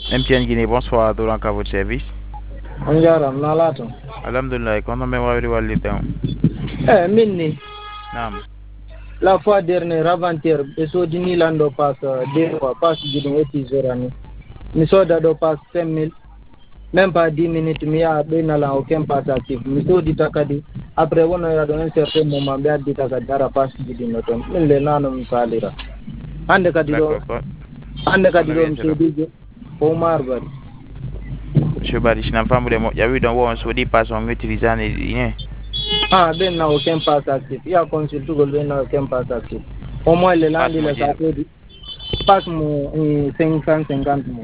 MTN Guinée, bonsoir, Dolan à votre service. On jaram nalato. Alhamdulillah, quand on me voit le temps. Minni. Naam. La fois dernière, avant-hier, so dini lando passe deux fois, passe gidon epizorani. Mi soda do passe 5 000. Même pas 10 minutes, mi a benala aucun passe actif. Mi so di takadi. Après, on a dans un certain moment, mi a di takadi dara passe gidon notom. Mi le nano mi salira. Ande kadiro. Ande kadiro mi so di. Omar bari. Monsieur Badi, je n'ai pas il y a eu dans où on se dit pas en utilisant les liens. Ah, ben na aucun passe actif. Il y a consulté que ben na aucun passe actif. Au moins, le lundi, le samedi, passe-moi 550 mots.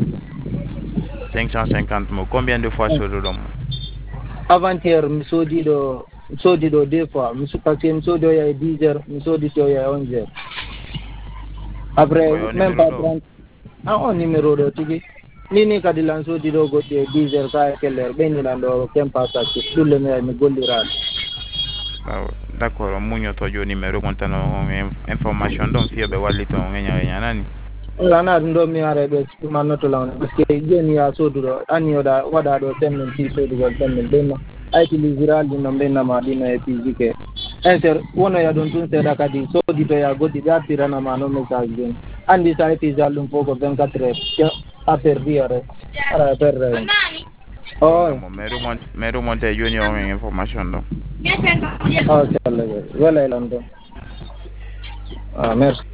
550 mots. Combien de fois sur le long? Avant-hier, je dis deux fois. Parce que je dis à 10 heures, je dis à 11 heures. Après, même pas 30. Ah, on numéro de Tigi. Nini kadilan so di do go 10 heures ka keller ben ni lando aucun passe actif. Tout le monde me golliral. D'accord, munyo to jo numéro kontano information don fiyo be wallito ngenya nani. Lana ndo mi are be manoto lawn parce que jeni ya so do ani oda wada do temen ti so do temen dema ay ti viral di nombe na ma dina e pizike enter wono ya don tun seda kadi so di to ya godi da tirana ma no message den andi sa e pizal dum poco 24 heures a perdire ara per oh meru monte joni o information do oh chala wala lando ah merci.